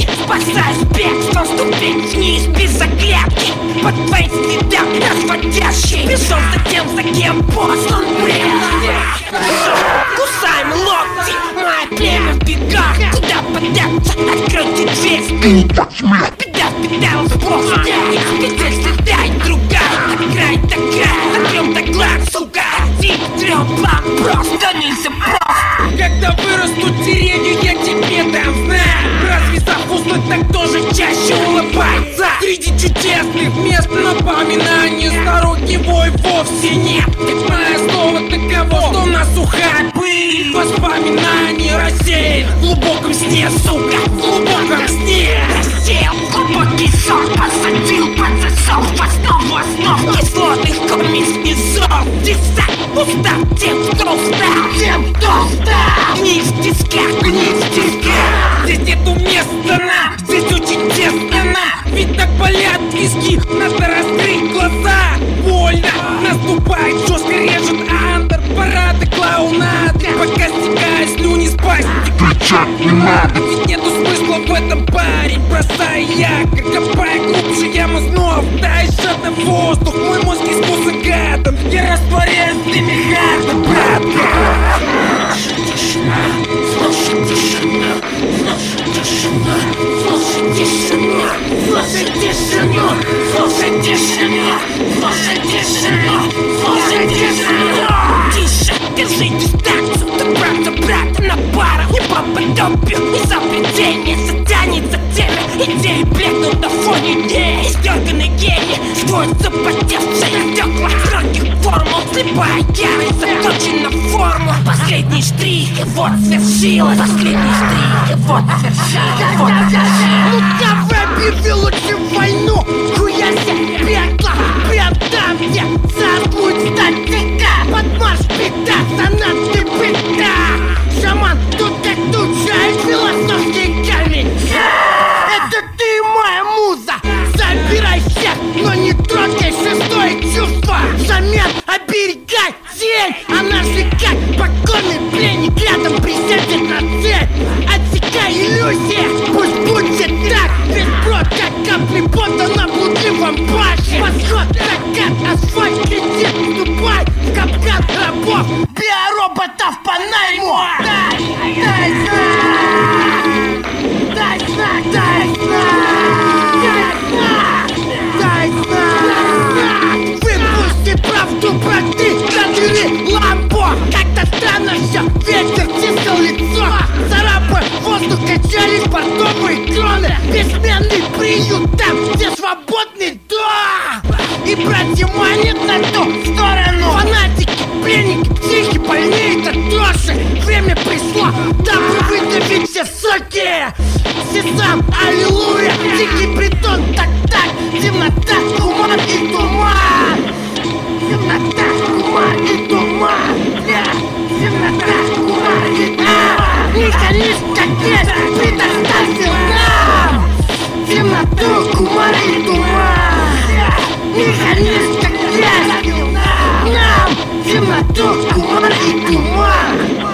пятки, спасаюсь бегством, ступень вниз без оглядки. По твоим следам разводящий, бежал за тем, за кем послан бред. Кусаем локти, мое племя в бегах. Куда податься, откройте дверь. Беда в педалах сброса, теперь следа и другая. От края до края, от трём до глаз, сука. Один трём план, просто нельзя просто. Когда вырастут деревья, я тебе дам знать. Разве запуснуть так тоже чаще улыбается? Среди чудесных мест напоминаний с дороги вой вовсе нет. Ведь мое слово таково, что на сухая пыль воспоминаний рассеян в глубоком сне, сука, в глубоком сне. Рассеял глубокий сон, посадил под засов в основу кислотных комиссий зов. Десант устал тем, кто устал, тем, кто устал. Вниз в тисках, вниз в тисках. Здесь нету места нам, здесь очень тесно нам. Ведь так болят виски, надо раскрыть глаза. Больно, наступает, жестко режет андер. Парады, клоунады, пока стекая слюни с пасти. Кричать не надо. Ведь нету смысла в этом, парень. Бросай якорь, копай глубже яму снова. Дальше на воздух, мой мозг искуса гадом. Я растворяюсь в дыме харда, братка. Слушай тишину, слушай тишину, слушай тишину, слушай тишину, слушай тишину, слушай тишину, слушай тишину. Тише, держи дистанцию, ты правда, брат, на пару. Не по подобию, не запределье, затянется время. Идеи блекнут на фоне идей. Истерганный гений, сквозь запотевшие стекла строгих формул. Слепая ярость заточена в форму. Последний штрих, и вот свершилось. Последний штрих, и вот свершилось. Вот свершилось. Ну давай объяви лучше войну. Хуяся пекла, прям там, где царствует статика. Под марш беда, сонаты беда. Шаман, тут как тут шарит философский камень. Это ты, моя муза. Забирай всех, но не трогай шестое чувство. Взамен оберегай тень. Она же как покорный пленник рядом присядет на цель. Отсекай иллюзии, пусть будет так. Без брод, как капли пота на блудливом баше. Восход, закат, асфальт, кредит, вступай в капкан рабов. Биороботов по найму. Дай знак, дай знак, дай знак, дай знак. Выпусти правду, браты, задери лампу. Как-то странно все, ветер тискал лицо. Царапы, воздух качались портовые кроны. Бессменный приют там, где свободный дом. И братья манят на ту сторону. Фанатики, пленники, психи, больные татоши. Время пришло, дабы выдавить все соки. Сезам, аллилуйя, дикий притон, так-так. Темнота, туман и туман. Темнота, туман и туман. Темнота, туман и туман. Механизм, как есть, предоставил нам. Темноту, туман и туман. Механизм, как есть, нам. Темноту, туман и туман.